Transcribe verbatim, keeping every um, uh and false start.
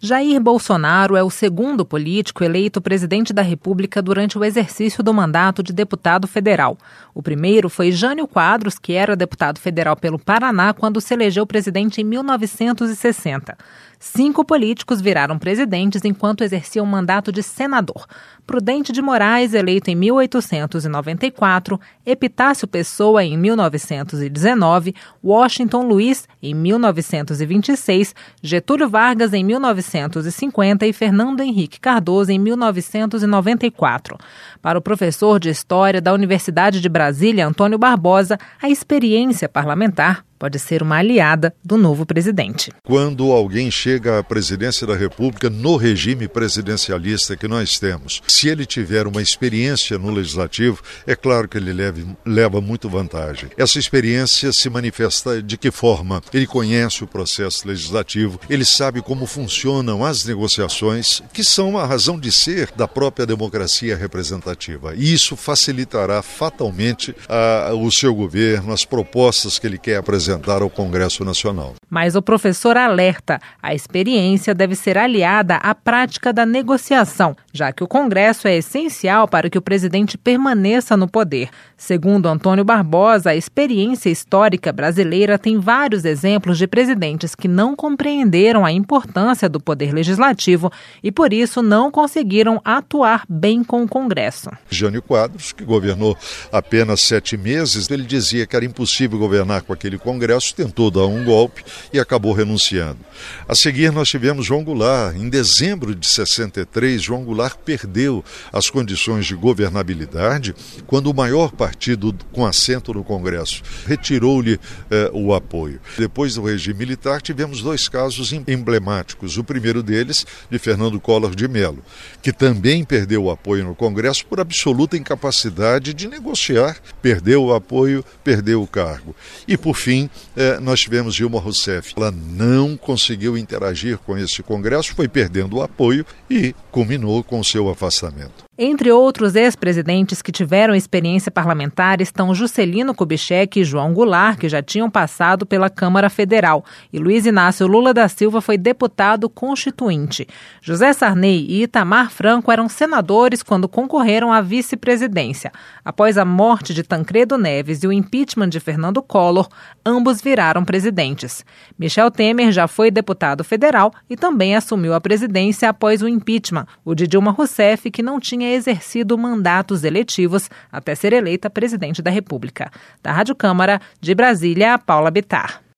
Jair Bolsonaro é o segundo político eleito presidente da República durante o exercício do mandato de deputado federal. O primeiro foi Jânio Quadros, que era deputado federal pelo Paraná quando se elegeu presidente em mil novecentos e sessenta. Cinco políticos viraram presidentes enquanto exerciam o mandato de senador. Prudente de Moraes, eleito em mil oitocentos e noventa e quatro, Epitácio Pessoa, em mil novecentos e dezenove, Washington Luiz, em mil novecentos e vinte e seis, Getúlio Vargas, em mil novecentos e cinquenta e Fernando Henrique Cardoso, em mil novecentos e noventa e quatro. Para o professor de História da Universidade de Brasília, Antônio Barbosa, a experiência parlamentar pode ser uma aliada do novo presidente. Quando alguém chega à presidência da República no regime presidencialista que nós temos, se ele tiver uma experiência no legislativo, é claro que ele leve, leva muito vantagem. Essa experiência se manifesta de que forma? Ele conhece o processo legislativo, ele sabe como funcionam as negociações, que são a razão de ser da própria democracia representativa. E isso facilitará fatalmente a, o seu governo, as propostas que ele quer apresentar ao Congresso Nacional. Mas o professor alerta, a experiência deve ser aliada à prática da negociação, já que o Congresso é essencial para que o presidente permaneça no poder. Segundo Antônio Barbosa, a experiência histórica brasileira tem vários exemplos de presidentes que não compreenderam a importância do poder legislativo e, por isso, não conseguiram atuar bem com o Congresso. Jânio Quadros, que governou apenas sete meses, ele dizia que era impossível governar com aquele Congresso. O Congresso tentou dar um golpe e acabou renunciando. A seguir nós tivemos João Goulart. Em dezembro de sessenta e três, João Goulart perdeu as condições de governabilidade quando o maior partido com assento no Congresso retirou-lhe eh, o apoio. Depois do regime militar tivemos dois casos emblemáticos. O primeiro deles de Fernando Collor de Mello, que também perdeu o apoio no Congresso por absoluta incapacidade de negociar. Perdeu o apoio, perdeu o cargo. E por fim, Eh, nós tivemos Dilma Rousseff. Ela não conseguiu interagir com esse Congresso, foi perdendo o apoio e culminou com o seu afastamento. Entre outros ex-presidentes que tiveram experiência parlamentar estão Juscelino Kubitschek e João Goulart, que já tinham passado pela Câmara Federal, e Luiz Inácio Lula da Silva foi deputado constituinte. José Sarney e Itamar Franco eram senadores quando concorreram à vice-presidência. Após a morte de Tancredo Neves e o impeachment de Fernando Collor, ambos viraram presidentes. Michel Temer já foi deputado federal e também assumiu a presidência após o impeachment, o de Dilma Rousseff, que não tinha exercido mandatos eletivos até ser eleita presidente da República. Da Rádio Câmara, de Brasília, Paula Bittar.